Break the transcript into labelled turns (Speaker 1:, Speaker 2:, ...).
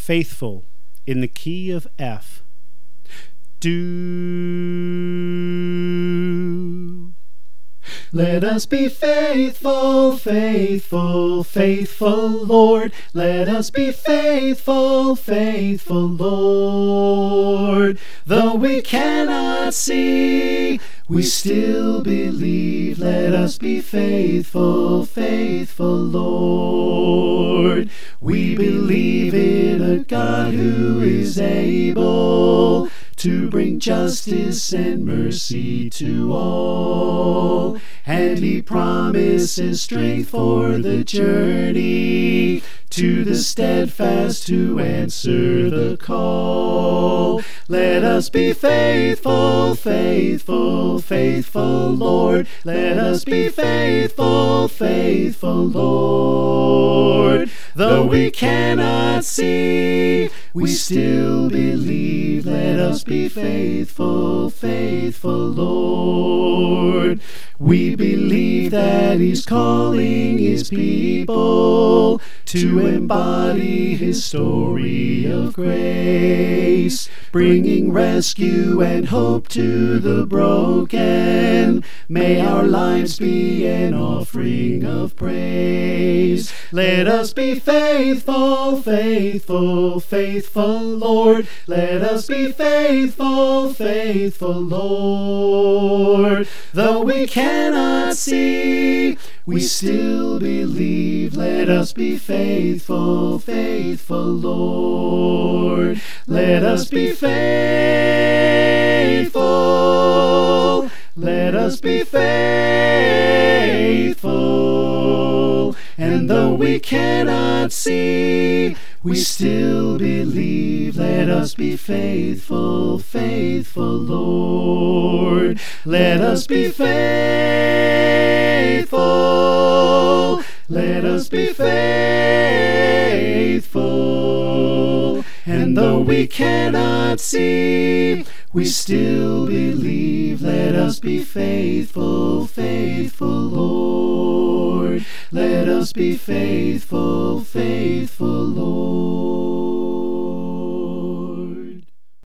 Speaker 1: faithful in the key of F. Do. Let us be faithful, faithful, faithful, Lord. Let us be faithful, faithful, Lord. Though we cannot see, we still believe. Let us be faithful, faithful, Lord. We believe in a God who is able to bring justice and mercy to all. And he promises strength for the journey, to the steadfast who answer the call. Let us be faithful, faithful, faithful, Lord. Let us be faithful, faithful, Lord. Though we cannot see, we still believe. Let us be faithful, faithful, Lord. We believe that he's calling his people to embody his story of grace, bringing rescue and hope to the broken. May our lives be an offering of praise. Let us be faithful, faithful, faithful, Lord. Let us be faithful, faithful, Lord. Though we cannot see, we still believe. Let us be faithful, faithful, Lord. Let us be faithful. Let us be faithful. And though we cannot see, we still believe. Let us be faithful, faithful, Lord. Let us be faithful. Let us be faithful. And though we cannot see, we still believe. Let us be faithful, faithful, Lord. Let us be faithful, faithful, Lord.